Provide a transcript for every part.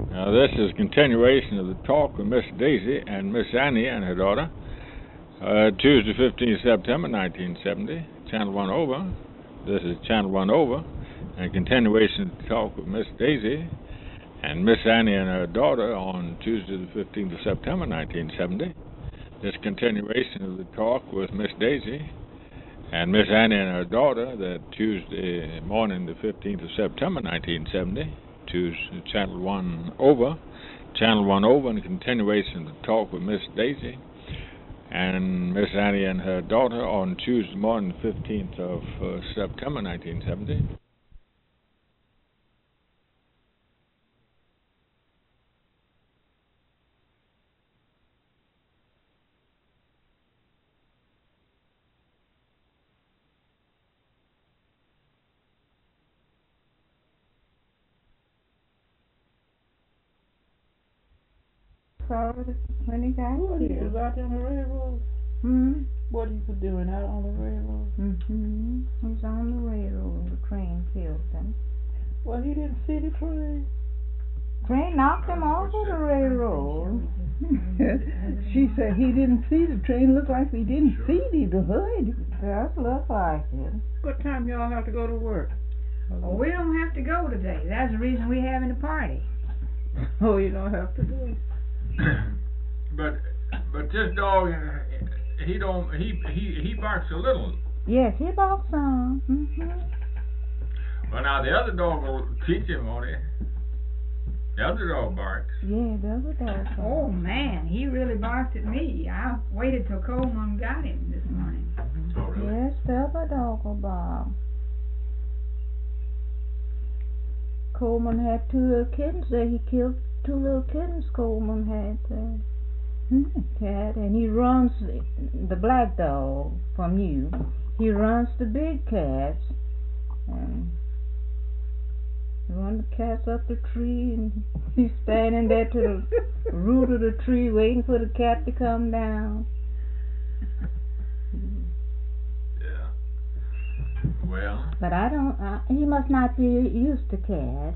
Now, this is a continuation of the talk with Miss Daisy and Miss Annie and her daughter, Tuesday, 15th September 1970, Channel 1 over. This is Channel 1 over, and a continuation of the talk with Miss Daisy and Miss Annie and her daughter on Tuesday, the 15th of September 1970. This continuation of the talk with Miss Daisy and Miss Annie and her daughter, that Tuesday morning, the 15th of September 1970. To Channel 1 over, and a continuation of the talk with Miss Daisy and Miss Annie and her daughter on Tuesday morning, the 15th of September 1970. When he got What here. he was out on the railroad? What he was doing out on the railroad? He was on the railroad. The train killed him. Well, he didn't see the train. Train knocked him off of the railroad. She said he didn't see the train. Looked like he didn't see it. He heard it. Does look like it. What time y'all have to go to work? Well, we don't have to go today. That's the reason we're having a party. Oh, you don't have to go. But this dog, he barks a little. Yes, he barks some. Well, now the other dog will teach him, won't he? The other dog barks. Yeah, the other dog. Oh man, he really barked at me. I waited till Coleman got him this morning. Oh, really? Yes, the other dog will bark. Coleman had 2 little kittens there. He killed 2 little kittens. Coleman had there. Cat, and he runs the black dog from you. He runs the big cats and run the cats up the tree, and he's standing there to the root of the tree waiting for the cat to come down. Yeah. Well. But I don't. He must not be used to cats.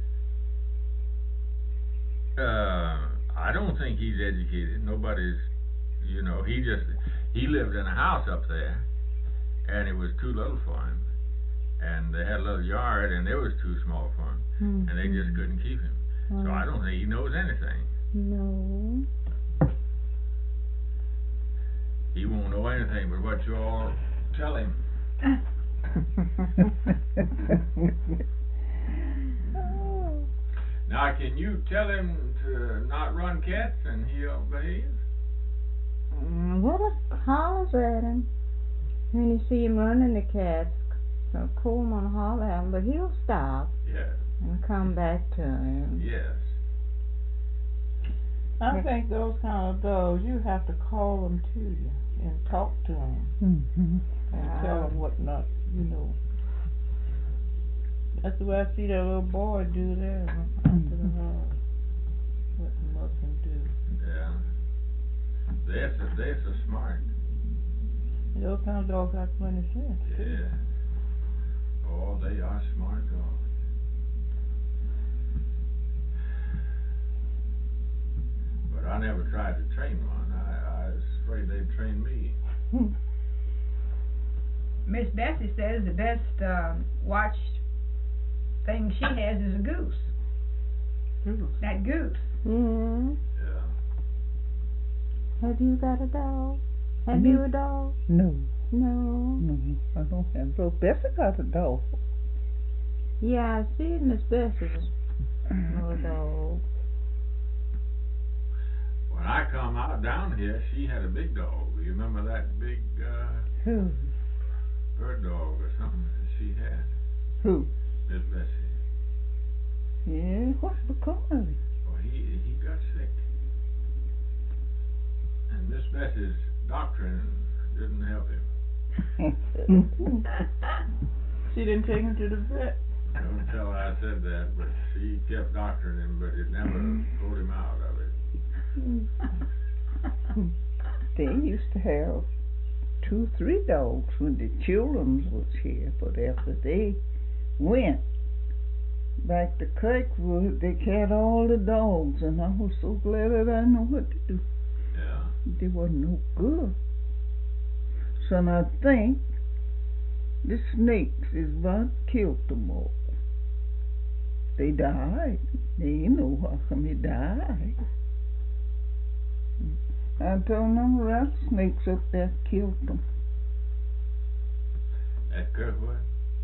I don't think he's educated. Nobody's, he lived in a house up there, and it was too little for him. And they had a little yard, and it was too small for him, and they just couldn't keep him. So I don't think he knows anything. No. He won't know anything but what you all tell him. Now, can you tell him to not run cats and he'll behave? Well, it hollers at him when you see him running the cats. So Coleman holler at him, but he'll stop. Yes. And come back to him. Yes. I think those kind of dogs, you have to call them to you and talk to them and tell them what not, That's the way I see that little boy do there after the house. What the mother can do. Yeah. They're so smart. Those kind of dogs have plenty of sense. Yeah. Oh, they are smart dogs. But I never tried to train one. I was afraid they'd train me. Miss Bessie says the best watched thing she has is a goose. That goose. Yeah. Yeah. Have you got a dog? Have you a dog? No. No. I don't have. So Bessie got a dog. Yeah, I see Miss Bessie's little dog. When I come out down here, she had a big dog. You remember that big Who? bird dog or something that she had? Who? Miss Bessie. Yeah, what's become of him? Well, he got sick. And Miss Bessie's doctrine didn't help him. She didn't take him to the vet. Don't tell her I said that, but she kept doctoring him, but it never pulled him out of it. They used to have 2, 3 dogs when the children was here, but after they went, Back to Kirkwood, they had all the dogs, and I was so glad that I know what to do. Yeah. They wasn't no good. So I think the snakes is what killed them all. They died. They ain't know how come they died. I told them rattlesnakes up there killed them. At Kirkwood?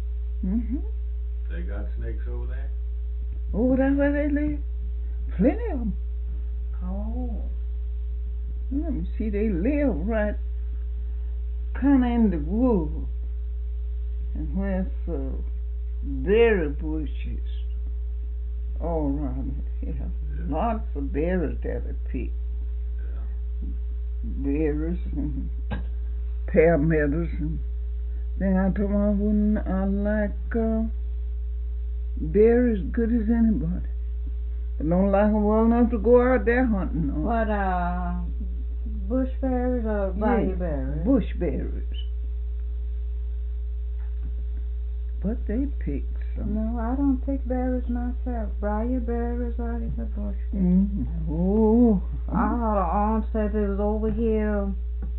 They got snakes over there? Oh, that's where they live. Plenty of them. Oh. Let me see, they live right kind of in the woods. And where's berry bushes all around here. Lots of berries that are picked. Berries and pear meadows. And then I told them I like berries good as anybody. I don't like them well enough to go out there hunting on. What, bushberries or bayou berries? Bushberries. But they pick some. No, I don't pick berries myself. Bayou berries are the bushberries. Oh. I had an aunt said it was over here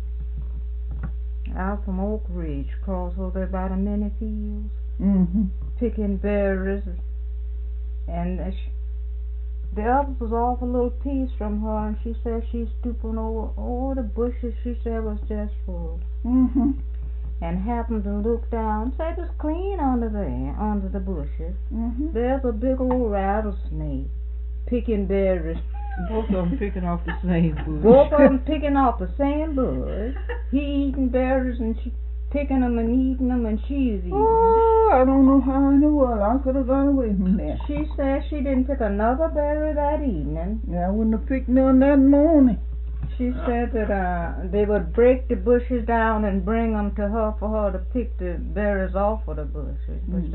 out from Oak Ridge, across over there by the mini fields, picking berries, and the others was off a little piece from her, and she said she's stooping over all the bushes. She said was just full, and happened to look down. Said it was clean under there, under the bushes. There's a big old rattlesnake picking berries. Both of them picking off the same bush. Both of them picking off the same bush. He eating berries and she picking them and eating them, and she's eating them. Oh, I don't know how in the world I could have got away from that. She said she didn't pick another berry that evening. Yeah, I wouldn't have picked none that morning. She said that they would break the bushes down and bring them to her for her to pick the berries off of the bushes. But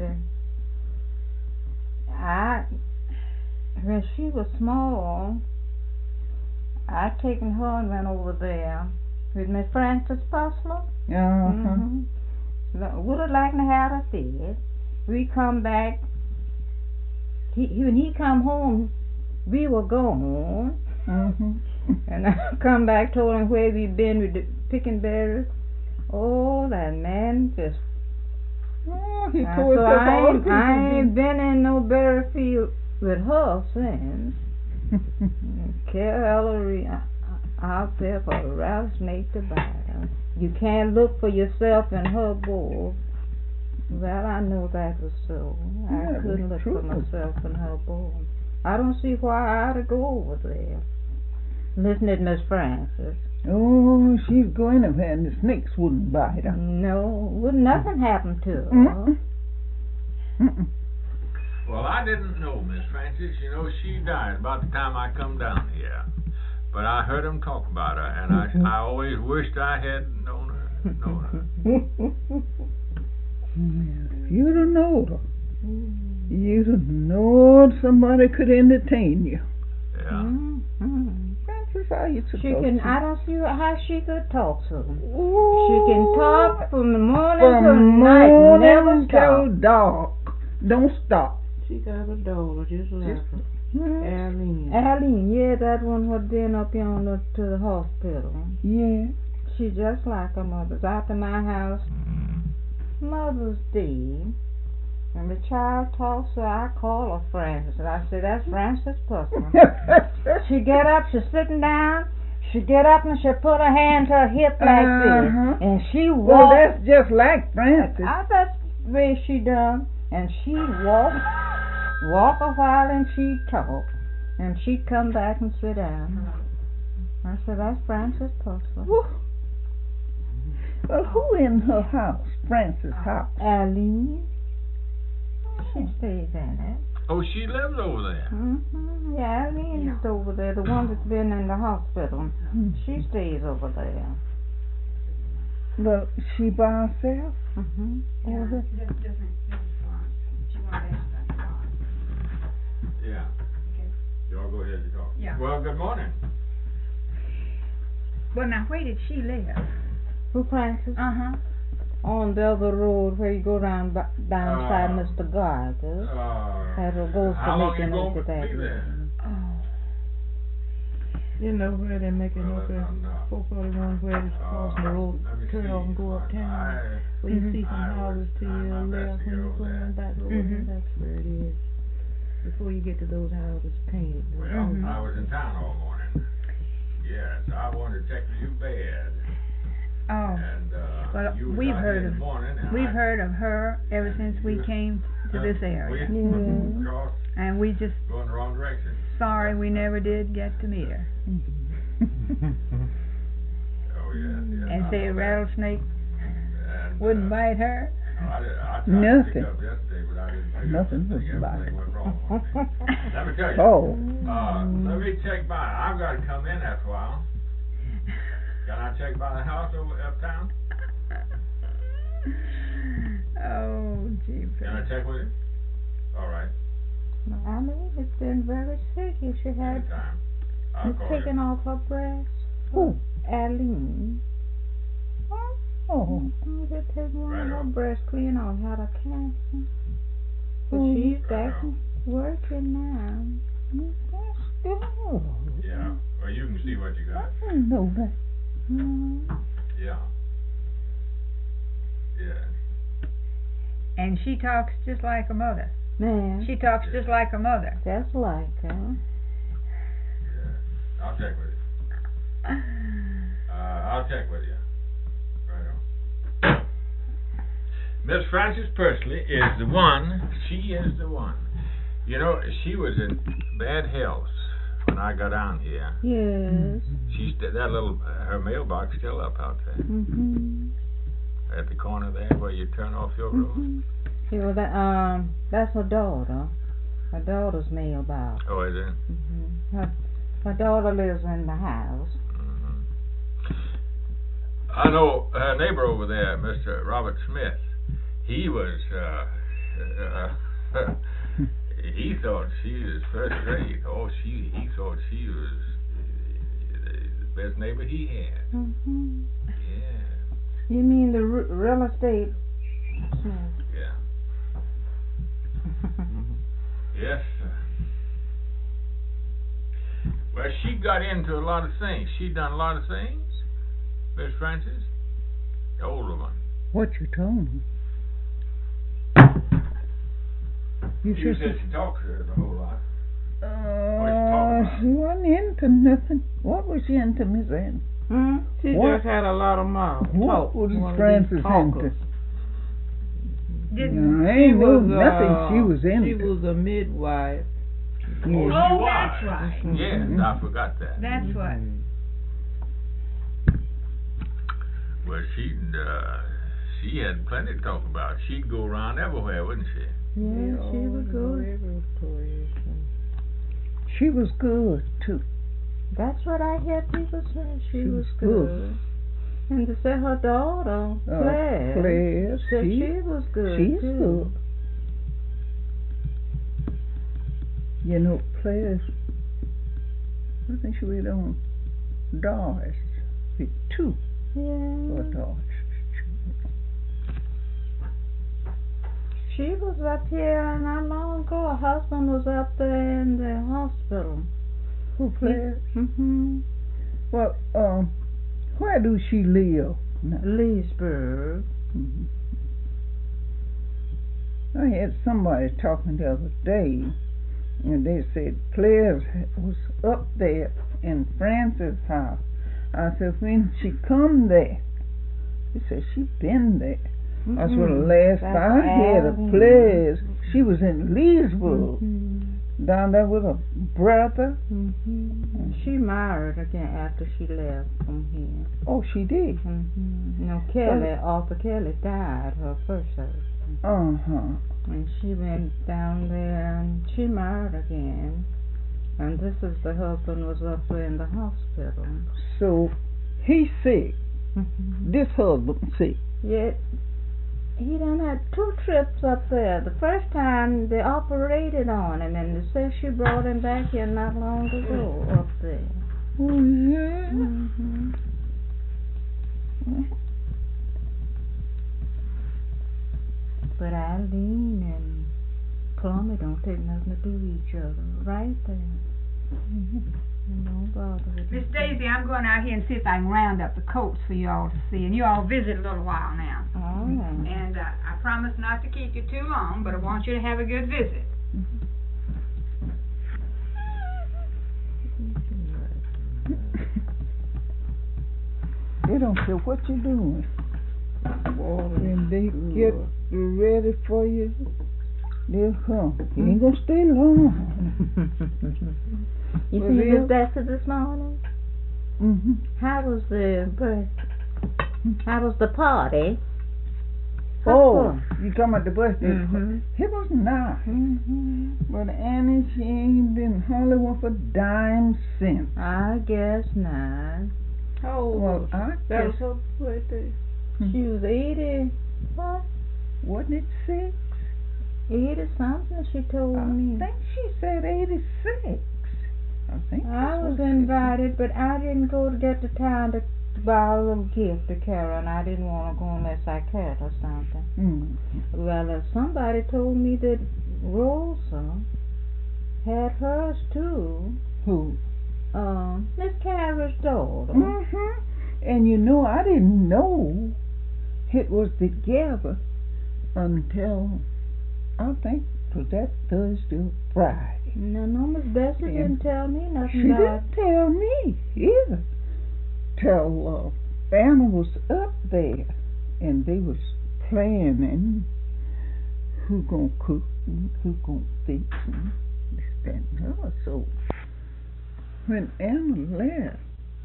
when she was small, I taken her and went over there with Miss Frances Puzzler. Would have liked to have her fed. We come back. When he come home, we were gone. And I come back, told him where we been with the picking berries. Oh, that man just. Oh, he told us I ain't been in no berry field with her since. Ellery out there for a rattlesnake to bite. You can't look for yourself in her bowl. Well, I know that was so. I couldn't look for myself in her bowl. I don't see why I ought to go over there. Listen to Miss Frances. Oh, she'd go anywhere and the snakes wouldn't bite her. No, nothing happened to her. Well, I didn't know Miss Frances. You know, she died about the time I come down here. But I heard them talk about her, and I always wished I had known her. If you'd have known her, you'd have known somebody could entertain you. Yeah. Frances, how you supposed to? I don't see how she could talk to them. Ooh, she can talk from the morning till night, never stop. Dark. Don't stop. She got a daughter just like her. Arlene, yeah, that one was been up yonder to the hospital. Yeah. She just like her mother's. After my house, Mother's Day, and the child talks, so I call her Frances. And I say, that's Frances Puzzler. She get up, she's sitting down. She get up and she put her hand to her hip like this, and she walk. Well, that's just like Frances. That's the way she done, and she walk a while and she'd talk, and she'd come back and sit down. I said, that's Frances Puzzler. Well, who in her house? Frances' house? Arlene. She stays in it. Oh, she lives over there. Yeah, Arlene is over there, the one that's been in the hospital. She stays over there. Well, she by herself? Yeah, doesn't she won't ask about the farm. Yeah. Okay. Y'all go ahead and talk. Yeah. Well, good morning. Well, now, where did she live? Who, Frances? on the other road where you go down down beside Mr. Geiger. That goes to how long making you over gonna that be there? You know where they're making over 441 where it's crossing the road, turn off and go uptown. Where you see some houses to your left when you're going back over. That's where it is. Before you get to those houses painted. Well, I was in town all morning. Yes, I wanted to check with you bad. Oh, And well, you was we've out heard here in of the morning, and we've I, heard of her ever since we came to this area, Across, and we just going the wrong direction. sorry we never did get to meet her. Oh yeah. And I say a know that. rattlesnake And, wouldn't bite her. I tried to Nothing. pick up yesterday, but I didn't pick up. Nothing I was think bite. everything went wrong for me. Let me tell you. Oh. Let me check by. I've got to come in after a while. Can I check by the house over uptown? Oh, gee. Can I check with you? All right. I mean, it's been very sick. You should have Anytime. I'll call taken you. off her breast. Who? Aline. Oh. They take one of her Right on. breast clean off, had a cancer. But Oh. she's Right back on. working now. Oh. Yeah. Well, you can see what you got. I didn't know that. Yeah. Yeah. And she talks just like her mother. Man, She talks just like her mother. that's like her. Yeah. I'll check with you. I'll check with you. Right on. Miss Frances Pursley is the one. She is the one. You know, she was in bad health when I got down here. Yes. She's that little her mailbox still up out there at the corner there where you turn off your road. Yeah, well, that's her daughter. Her daughter's mailbox. Oh, is it? Her daughter lives in the house. I know her neighbor over there, Mr. Robert Smith. He was, he thought she was first rate. Oh, he thought she was the best neighbor he had. Yeah, You mean the real estate? yeah. Yes, sir. Well, she got into a lot of things. She done a lot of things, Miss Frances, the older one. What you told me? You She should said she talks to her a whole lot. she wasn't into nothing. What was she into, Miss Ann? She What? just had a lot of mouth. What was One of Frances these into? talkers. Didn't I ain't know was, nothing she was She into. was a midwife. Oh, she Oh, was. that's right. Yes, I forgot that. That's what. Well, she had plenty to talk about. She'd go around everywhere, wouldn't she? Yeah, she was good. Every place. She was good too. That's what I hear people say. She was good. good. And to say her daughter, Claire, Claire, said she was good she's too. good. You know, Claire's, I think she was on Doris, with two or Yeah. Doris. She was up here not long ago. Her husband was up there in the hospital. Who, Claire? Well, Where do she live now? Leesburg. I had somebody talking the other day, and they said Claire was up there in Frances' house. I said, when she come there? He said, she been there. That's what the last That's I had of Alvin. Claire's. She was in Leesburg, down there with her brother. She married again after she left from here. Oh, she did? No, Kelly, Arthur Kelly died, her first husband. And she went down there and she married again. And this is the husband was up there in the hospital. So, he's sick. This husband sick. Yeah, he done had 2 trips up there. The first time they operated on him, and they say she brought him back here not long ago up there. Oh, yeah? But Eileen and Plummy don't take nothing to do with each other. Right there. Don't bother with Miss it. Daisy, I'm going out here and see if I can round up the coats for you all to see. And you all visit a little while now. All right. And I promise not to keep you too long, but I want you to have a good visit. They don't care what you're doing. When they get ready for you, they'll come. You ain't gonna stay long. You For see real? Miss Bessie this morning? Mm-hmm. How was the party? Oh, you talking about the birthday? Mm-hmm. It was nice. Mm-hmm. But Annie, she ain't been Hollywood for dime cents. I guess not. How old Well, was I she? That was guess, her birthday. She was 80. What? wasn't it 6? 80 something, she told I me. think she said 86. I think I that's was what she invited, but I didn't go to get the time to buy a little gift to Carol, and I didn't want to go unless I cared or something. said. Mm. Well, somebody told me that Rosa had hers too. Who? Miss Carol's daughter. Mm-hmm. And you know, I didn't know it was together until I think it was that Thursday or Friday. No, Miss Bessie Yeah. didn't tell me She nothing about didn't tell me either. Till Anna was up there and they was planning who gonna cook and who gonna fix and this, that, and the other. So when Anna left,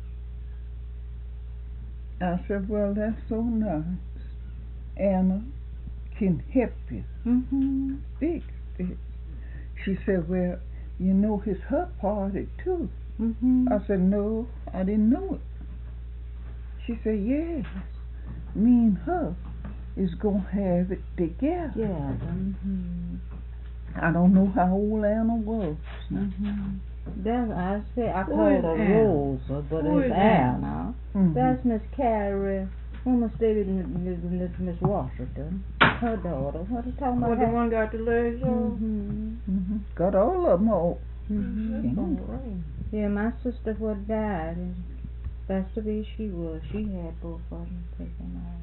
I said, well, that's so nice. Anna can help you Mm-hmm. fix it. She said, well, you know, it's her party too. Mm-hmm. I said, no, I didn't know it. She said, yes, me and her is going to have it together. Yeah. Mm-hmm. I don't know how old Anna was. Mm-hmm. That's I say I Who called is her Anna? Rosa, but Who it's is Anna. Mhm. That's Miss Carrie. Almost dated Miss Washington. Her daughter. What are you talking What, about? the one got the legs off? Mm-hmm. Got all of them off. Mm-hmm. That's all right. Yeah, my sister what died, and that's the way she was. She had both of them taken off.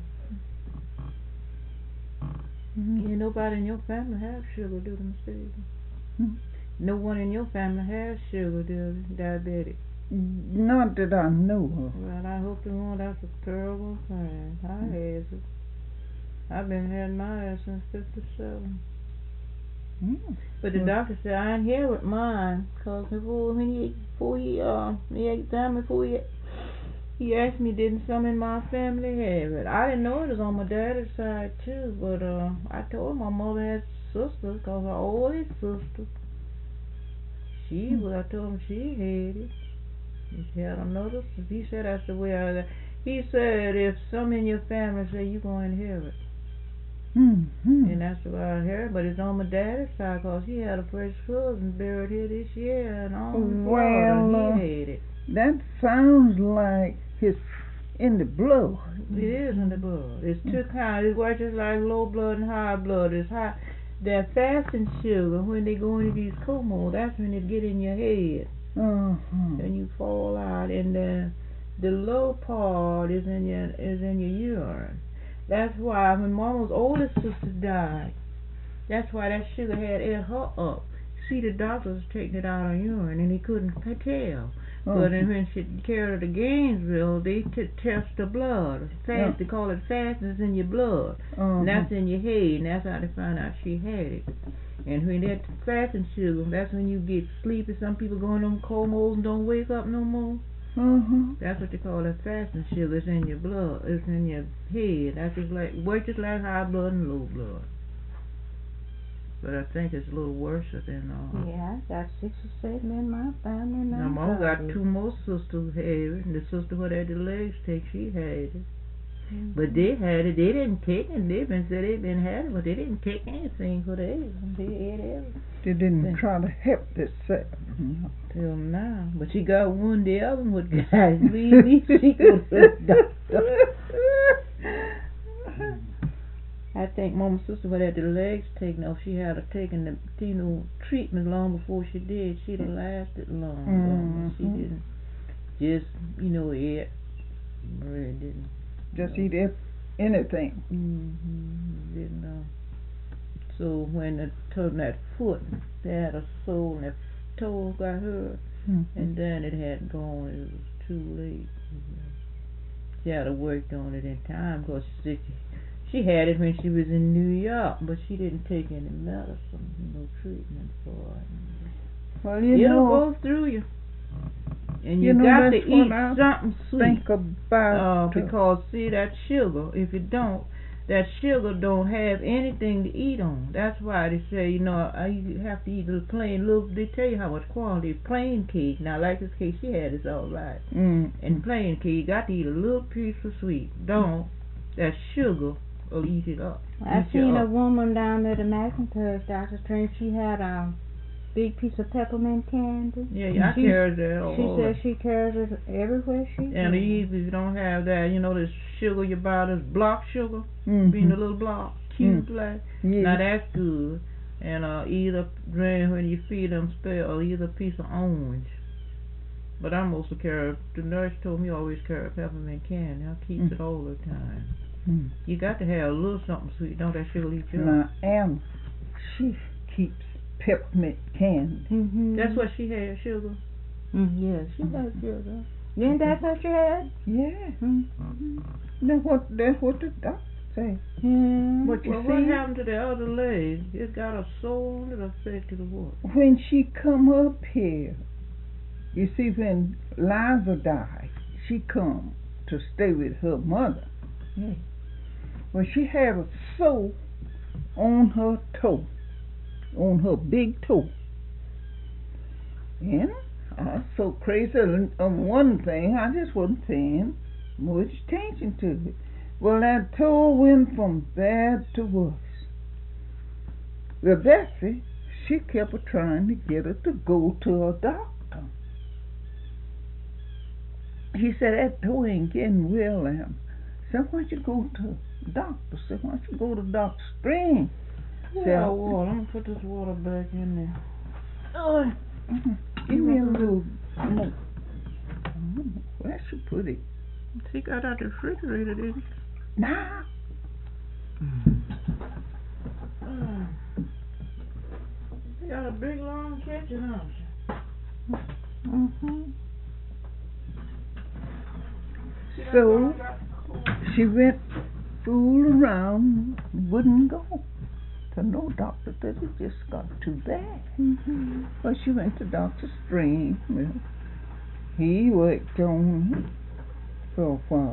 Yeah, nobody in your family has sugar, do them, Steve? Hmm. No one in your family has sugar, do they? Diabetic. Not that I know of. Well, I hope they won't. That's a terrible thing. I had it. I've been having my ass since 57. Mm. But the Well, doctor said I inherit mine, cause before he examined me, he asked me didn't some in my family have it. I didn't know it was on my daddy's side too, but I told my mother had sisters, cause her oldest sister, I told him she had it. He had another. He said that's the way I. He said if some in your family say you gonna inherit. Mm-hmm. And that's what I heard, but it's on my daddy's side, cause he had a first cousin buried here this year, and all in Florida, Well, he had it. that sounds like it's in the blood. It is in the blood. It's two kinds. It works just like low blood and high blood. It's high. That fasting sugar, when they go into these comas, that's when it get in your head, Uh-huh. and you fall out. And the low part is in your urine. That's why when Mama's oldest sister died, that's why that sugar had ate her up. See, the doctors taking it out of urine, and they couldn't tell. But then when she carried her to Gainesville, they test the blood. Fast, they call it fastness in your blood. And that's in your head, and that's how they found out she had it. And when that fasting sugar, that's when you get sleepy. Some people go in them comas and don't wake up no more. Uh-huh. That's what they call that fasting sugar. It's in your blood. It's in your head. That's just like works just like high blood and low blood. But I think it's a little worse than Yeah, I got 6 or 7 in my family now. my mom got 2 more sisters who had it, and the sister who had the legs take, she had it. But they had it. They didn't take it. They've been had it, but they didn't take anything for theirs. They ate everything They didn't try to help themselves. till now. But she got one. The other one would guys leave me. She go to the doctor. I think Mama's sister would have the legs taken off. She had her taken the treatment long before she did. She'd have lasted long. She didn't just eat. Really didn't. Just eat anything. Didn't know. So when they turned that foot, they had a sole and that toe got hurt, and then it had gone. It was too late. She had to work on it in time because she had it when she was in New York, but she didn't take any medicine, no treatment for it. Well, it'll go through you. And you got to eat something sweet. Think about because see that sugar, if you don't, that sugar don't have anything to eat on. That's why they say, you have to eat the plain little. They tell you how much quality plain cake. Now, like this cake she had is all right. And plain cake, you got to eat a little piece of sweet. Don't. That sugar will eat it up. I seen a woman down there at the McIntosh, Dr. Strange. She had a big piece of peppermint candy. Yeah, I carry that. She says she carries it everywhere she goes. And if you don't have that, this sugar you buy, this block sugar, being a little block, cute like. Now that's good. And either drink when you feed them spell, or either a piece of orange. But I mostly carry. The nurse told me always carry peppermint candy. I keep it all the time. You got to have a little something sweet. Don't that sugar eat you up? Now, Anna, she keeps peppermint candy. That's what she had, sugar. Yes, she had sugar. Then that's what she had? Yeah. That's what the doctor say. What happened to the other leg? It got a sore on it, affected what? When she come up here, you see, when Liza died, she come to stay with her mother. Well, she had a sore on her toe, on her big toe. And I was so crazy of one thing, I just wasn't paying much attention to it. Well, that toe went from bad to worse. Well, Bessie, she kept trying to get her to go to a doctor. He said, that toe ain't getting well, Em. Said, why don't you go to the doctor? Said, why don't you go to Dr. Strange? Yeah, water. I'm going to put this water back in there. Give me a little more. Where should put it? She got out the refrigerator, didn't she? Nah. You got a big long kitchen, huh? So she went fool around, wouldn't go to no doctor because it just got too bad. But she went to Dr. Strange. Well, he worked on her for a while.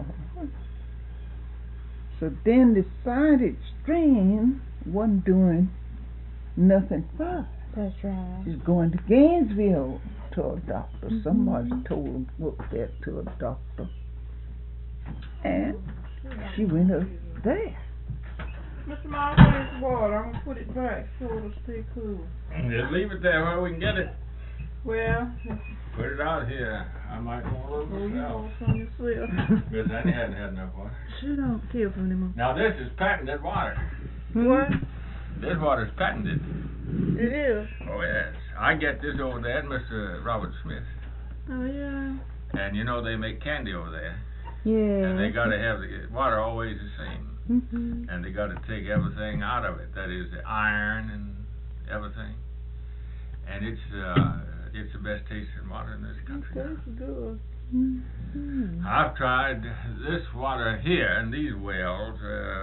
So then decided Strange wasn't doing nothing for her. That's right. She's going to Gainesville to a doctor. Somebody told her to look there to a doctor. And she went up there. Mr. Miles, where's water? I'm going to put it back so it'll stay cool. Just leave it there where we can get it. Well, put it out here. I might want a little you myself. want some yourself. Because I hadn't had enough water. Sure don't care for anymore. Now this is patented water. What? This water's patented. It is? Oh yes. I get this over there at Mr. Robert Smith. Oh yeah. And they make candy over there. Yeah. And they got to have the water always the same. And they got to take everything out of it. That is the iron and everything. And it's the best tasting water in this country. Tastes good. I've tried this water here in these wells.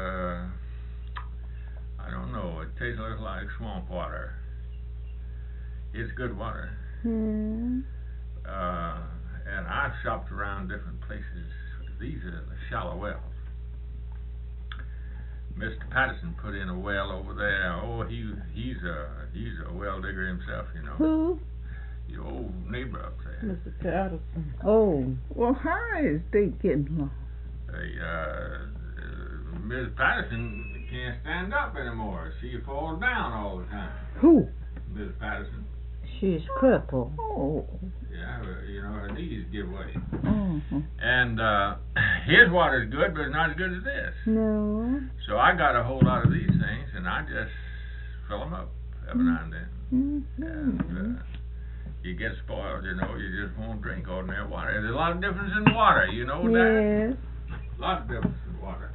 I don't know. It tastes a little like swamp water. It's good water. And I've shopped around different places. These are the shallow wells. Mr. Patterson put in a well over there. Oh, he's a well digger himself, Who? The old neighbor up there. Mr. Patterson. Oh. Well, how is they getting along? Ms. Patterson can't stand up anymore. She falls down all the time. Who? Ms. Patterson. She's crippled. Oh. Yeah, her knees give way. Mm-hmm. And his water's good, but it's not as good as this. No. So I got a whole lot of these things, and I just fill them up every now and then. And you get spoiled, you know. You just won't drink ordinary water. There's a lot of difference in water, you know that? Yes. A lot of difference in water.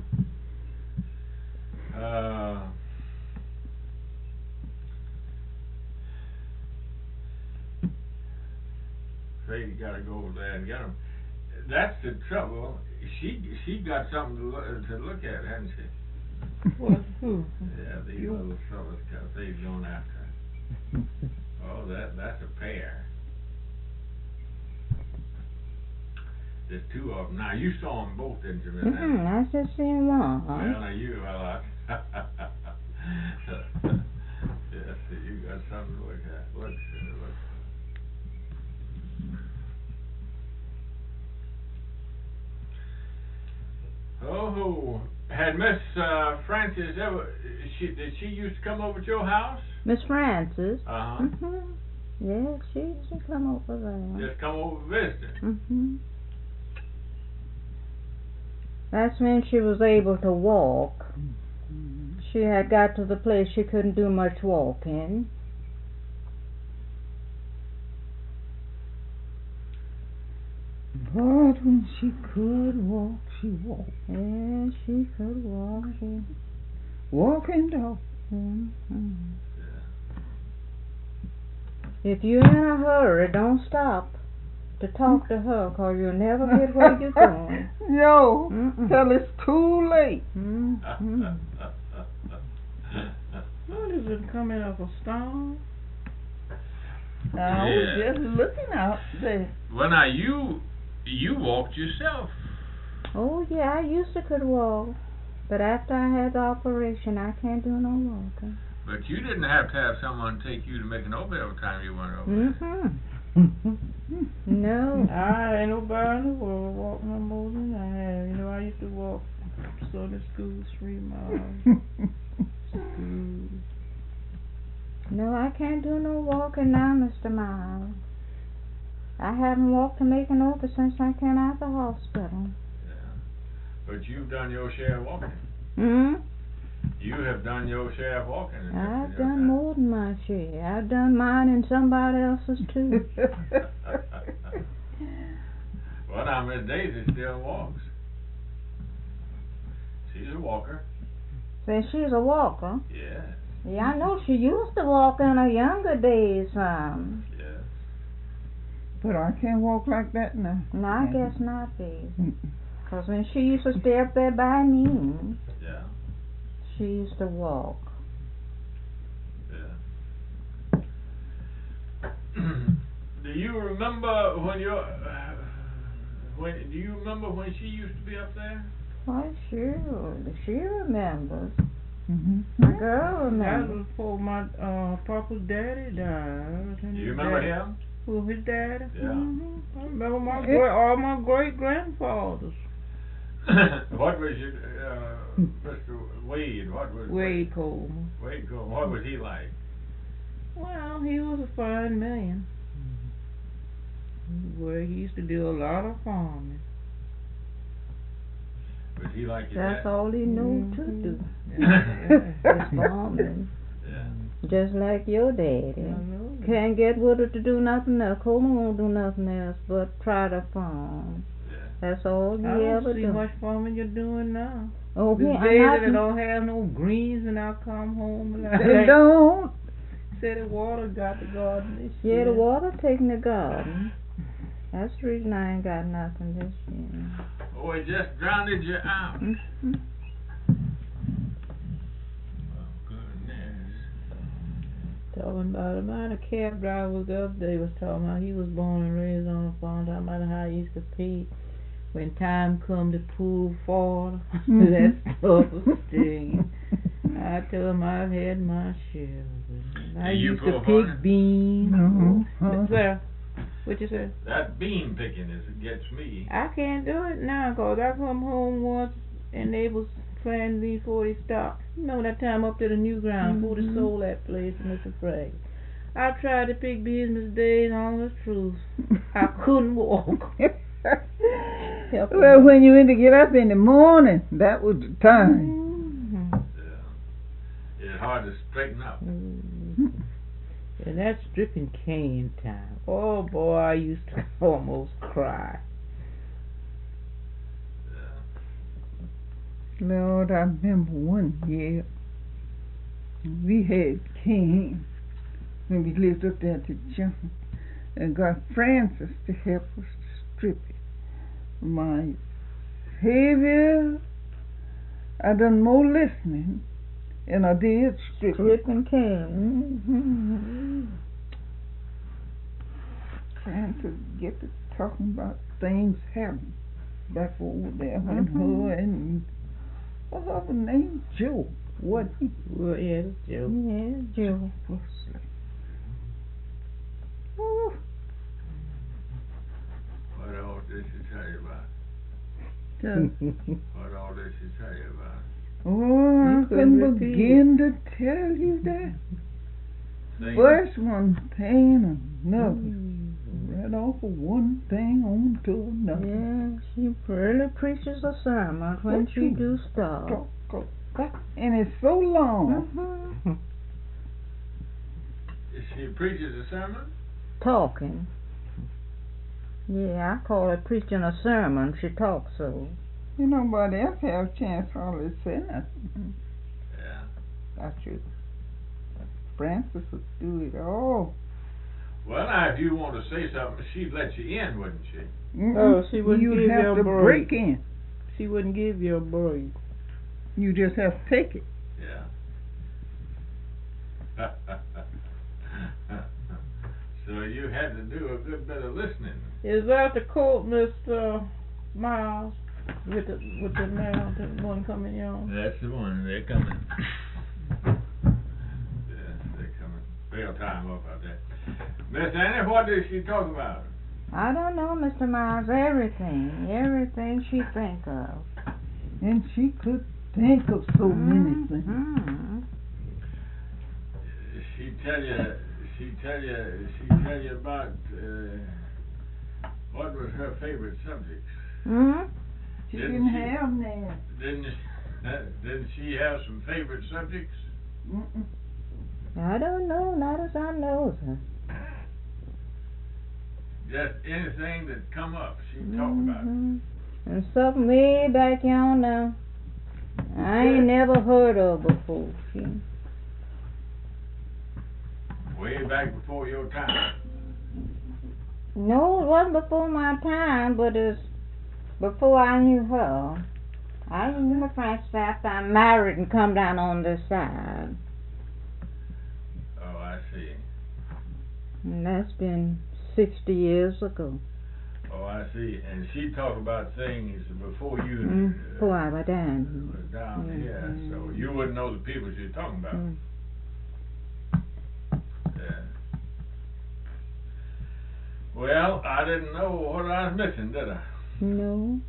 Afraid you got to go over there and get them. That's the trouble. She got something to look at, hasn't she? What? Who? Yeah, these little fellas, cause they've gone after her. Oh, that's a pair. There's two of them. Now you saw them both, didn't you, Miss Annie? I just seen one. Well, now yes, you got something to look at. Look. Oh, had Miss Frances ever? Did she used to come over to your house? Miss Frances. Yeah, she used to come over there. Just come over visiting. That's when she was able to walk. She had got to the place she couldn't do much walking. But when she could walk, she walked. Yeah, she could walk. Walking dog. If you're in a hurry, don't stop to talk to her, 'cause you'll never get where you're going. Till it's too late. What is it, coming off a storm? I was just looking out there. Well, now you walked yourself. Oh, yeah, I used to could walk. But after I had the operation, I can't do no walking. But you didn't have to have someone take you to make an over every time you went over there. No. I ain't nobody in the world walk no more than I have. You know, I used to walk Sunday school 3 miles. School. No, I can't do no walking now, Mr. Miles. I haven't walked to make an over since I came out of the hospital. Yeah. But you've done your share of walking. You have done your share of walking. I've done more than my share. I've done mine and somebody else's too. Well, now Miss Daisy still walks. She's a walker. Say she's a walker? Yeah. Yeah, I know she used to walk in her younger days. Yes. But I can't walk like that now. No, I guess not, baby. 'Cause when she used to stay up there by me, Yeah. she used to walk. Yeah. Do you remember when do you remember when she used to be up there? Why, sure. She remembers. Mm-hmm. The girl That remembers. was before my Papa's daddy died. Do you remember him? Who, his daddy? Yeah. I remember all my great grandfathers. What was your Mr. Wade? What was Wade Coleman. Wade Coleman. What was he like? Well, he was a fine man. Well, he used to do a lot of farming. Was he like your That's dad? all he knew to do. Yeah. Was farming. Yeah. Just like your daddy. I know. Can't get with her to do nothing else. Coleman won't do nothing else but try to farm. Yeah. That's all he I ever don't see do. much farming you're doing now. Oh, These I'm days not. that don't have no greens, and I come home and They don't. City water got the garden this Yeah, year. the water taking the garden. That's the reason I ain't got nothing this year. Oh, it just drowned you out. Mm-hmm. Oh, goodness. Talking about a man, a cab driver was the other day was talking about he was born and raised on a farm, talking about how he used to pay when time come to pull forward. That stuff was stinging. I told him I've had my share of it. I You used to pull forward? pick beans. No. Sir, what you say? That bean picking gets me. I can't do it now 'cause I come home once and they was planting before they stopped. You know that time up to the new ground before they sold that place, Mr. Frank. I tried to pick beans, Miss Days, on the truth. I couldn't walk. help Well, when you went to get up in the morning, that was the time. It's hard to straighten up. And that's stripping cane time. Oh boy, I used to almost cry. Lord, I remember one year we had cane when we lived up there to John, and got Francis to help us strip it. My Savior, I done more listening than I did stripping. Stripping cane. Trying to get to talking about things happening back over there when her and what's her name? Joe. What? Well, yeah, it's Joe. Yeah, Joe. Oh, What all did she tell you about? What all did she tell you about? oh, I couldn't begin to tell you that. Things- First one thing, another. Right off of one thing on to another. Yeah, she really preaches a sermon when What she you do stuff. And it's so long. Mm-hmm. She preaches a sermon? Talking. Yeah, I call it preaching a sermon. She talks so. Nobody else have a chance to hardly say nothing. Yeah. That's true. Francis would do it all. Well, now, if you want to say something, she'd let you in, wouldn't she? Oh, she wouldn't You'd give have you a to break. break in. She wouldn't give you a break. You just have to take it. Yeah. So you had to do a good bit of listening. Is that the coat, Mr. Miles? With the mail, the one coming on? That's the one. They're coming. Yes, they're coming. Bail time up out there. Miss Annie, what did she talk about? I don't know, Mr. Miles. Everything she think of. And she could think of so many things. Mm-hmm. She tell you about what was her favorite subjects? Mm-hmm. She Didn't didn't she? have none. Didn't she have some favorite subjects? Mm-mm. I don't know, not as I know her. Just anything that come up, she'd talk about it. And something way back yonder I ain't never heard of before. Way back before your time. No, it wasn't before my time, but it's before I knew her. I knew my Francis after I married and come down on this side. Oh, I see. And that's been 60 years ago. Oh, I see. And she talked about things before you Before I was down was down here, so you wouldn't know the people she's talking about. here. Yeah. Well, I didn't know what I was missing, did I? No.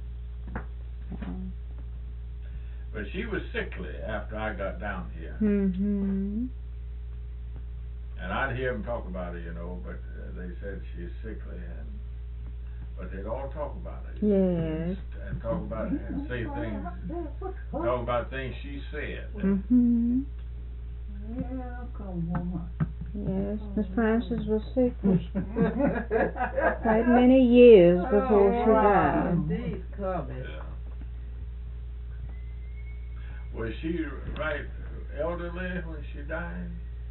But she was sickly after I got down here. Mm-hmm. And I'd hear them talk about her, but they said she's sickly, but they'd all talk about it. Yes. And talk about it and say things, talk about things she said. Mm-hmm. Welcome, woman. Yes, Miss Francis was sick for quite many years before she died. She's coming. Yeah. Was she right elderly when she died?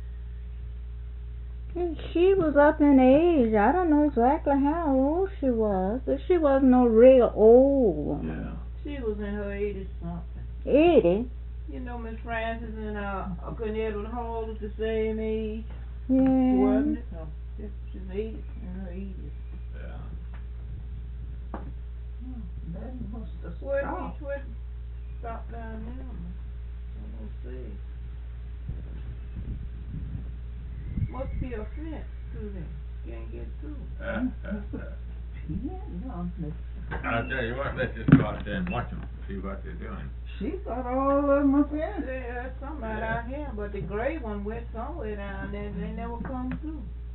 And she was up in age. I don't know exactly how old she was, but she wasn't no real old woman. She was in her 80s something. 80? You know, Miss Francis and Uncle Edward Hall was the same age, Yeah. wasn't it? No, she's 80, in her 80s. Yeah. That must have Where stopped. each would stop down there. Let's see. Must be a fence through there. Can't get through. I'll tell you what, let's just go out there and watch them, see what they're doing. She got all of them up there. There's somebody out here, but the gray one went somewhere down there. They never come through.